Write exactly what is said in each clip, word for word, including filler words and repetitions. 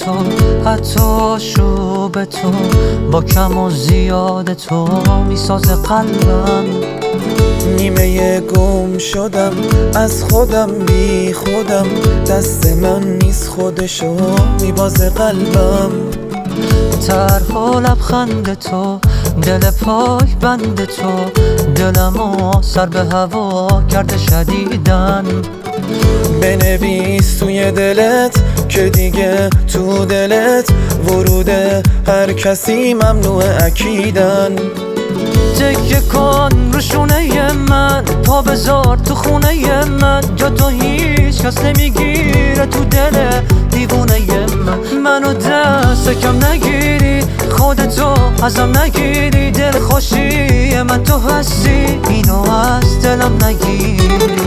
تو، حتی شروع تو با کم و زیاد تو میسازه قلبم. نیمه گم شدم از خودم، بی خودم دست من نیست خودشو میبازه قلبم. طرح و لبخند تو، دل پای بند تو، دلمو سر به هوا کرده شدیدن. بنویس توی دلت که دیگه تو دلت ورود هر کسی ممنوع اکیدن. تکیه کن رو شونه من، پا بذار تو خونه من، جا تو هیچ کس نمیگیره تو دل دیوونه من. منو دست کم نگیری، خودتو ازم نگیری، دل خوشی من تو هستی، اینو از دلم نگیری.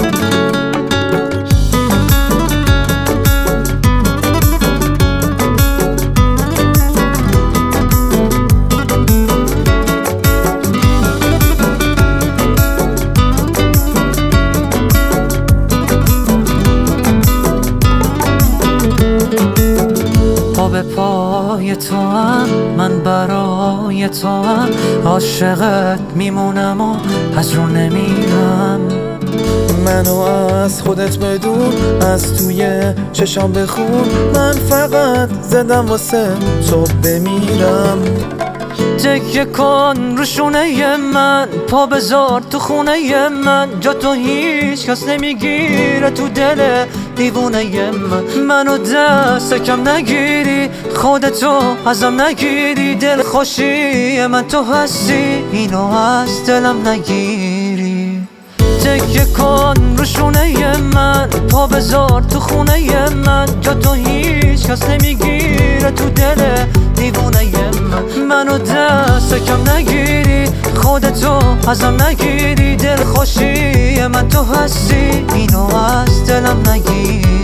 به پای تو هم من برای تو هم عاشقت میمونم و از رو نمیرم. منو از خودت بدون، از توی چشام بخون، من فقط زدم واسه تو بمیرم. تکیه کن رو شونه من، پا بذار تو خونه من، جا تو هیچ کس نمیگیره تو دل دیوونه من. منو دست کم نگیری، خودتو ازم نگیری، دل خوشی من تو هستی، اینو از دلم نگیری. تکیه کن رو شونه من، پا بذار تو خونه من، جا تو هیچ کس نمیگیره تو دل دیوونه من. منو دست کم نگیری، خودتو ازم نگیری، دل خوشی من تو هستی، اینو از دلم نگیری.